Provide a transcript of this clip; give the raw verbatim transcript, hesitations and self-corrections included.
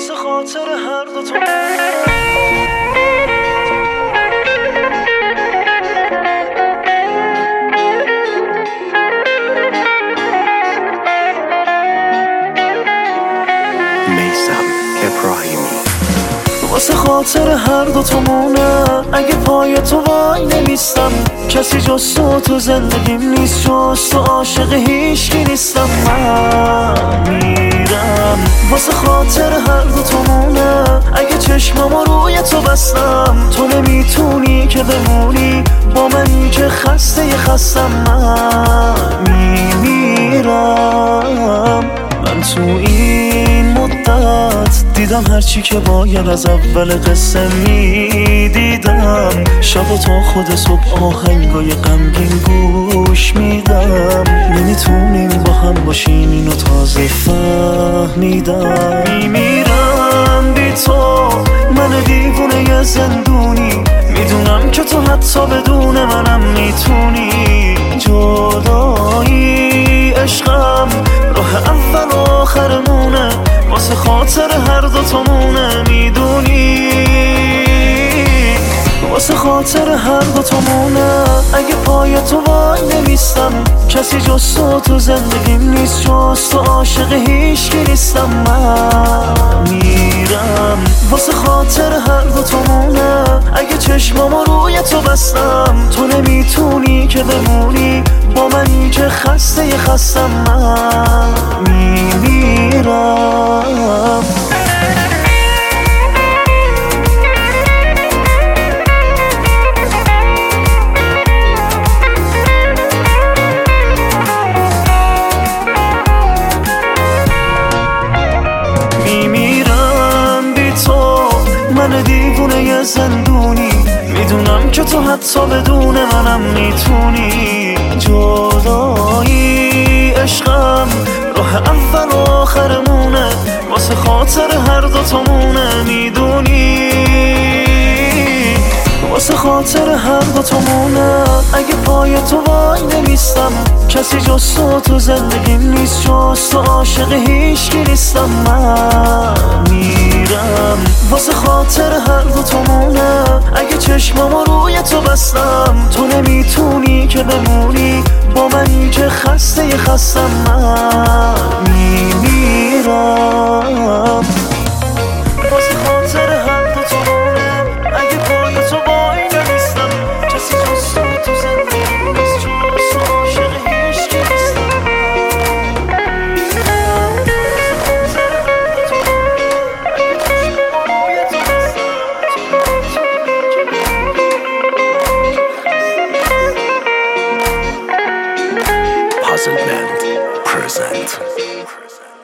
واسه خاطر هر دو تو میثم ابراهیمی. واسه خاطر هر دو تامونه اگه پای تو وای نمیستم، کسی جز تو تو زندگیم نیست، جز تو عاشق هیچکی نیستم. من میرم واسه خاطر هر دو تامونه اگه چشمامو روی تو بستم، تو نمیتونی که بمونی با من که خسته ی خستم. من میمیرم. من تو این مدت دیدم هرچی که باید از اول قصه میدیدم، شب و تا خود صبح آهنگای غمگین گوش میدم. نمیتونیم با هم باشیم اینو تازه فهمیدم. میمیرم بی تو، من دیوونه ی زندونی، میدونم که تو حتی بدون منم میتونی. جدایی عشقم راه اول و آخرمونه، واسه خاطر هر دو تامونه میدونی. واسه خاطر هر دو تامونه اگه پای تو وای نمیستم، کسی جز تو تو زندگیم نیست، جز تو عاشق هیچکی نیستم. من میرم واسه خاطر هر دو تامونه اگه چشمامو روی تو بستم، تو نمیتونی که بمونی با من که خسته ی خستم. من میمیرم. میمیرم بی تو، من دیوونه ی زندونی، میدونم که تو حتی بدون منم میتونی. جدایی عشقم راه اول و آخرمونه، واسه خاطر هر دو تامونه میدونی. واسه خاطر هر دو تامونه اگه پای تو وای نمیستم، کسی جز تو تو زندگیم نیست، جز تو عاشق هیچکی نیستم. من میرم واسه خاطر هر دو تامونه اگه چشمامو روی تو بستم، تو نمیتونی که بمونی با من که خسته ی خستم. من میمیرم واسه خاطر هر دو تامونه اگه پای تو وای نمیستم، کسی جز تو تو زندگیم نیست، جز تو عاشق هیچکی نیستم. Puzzle Band present.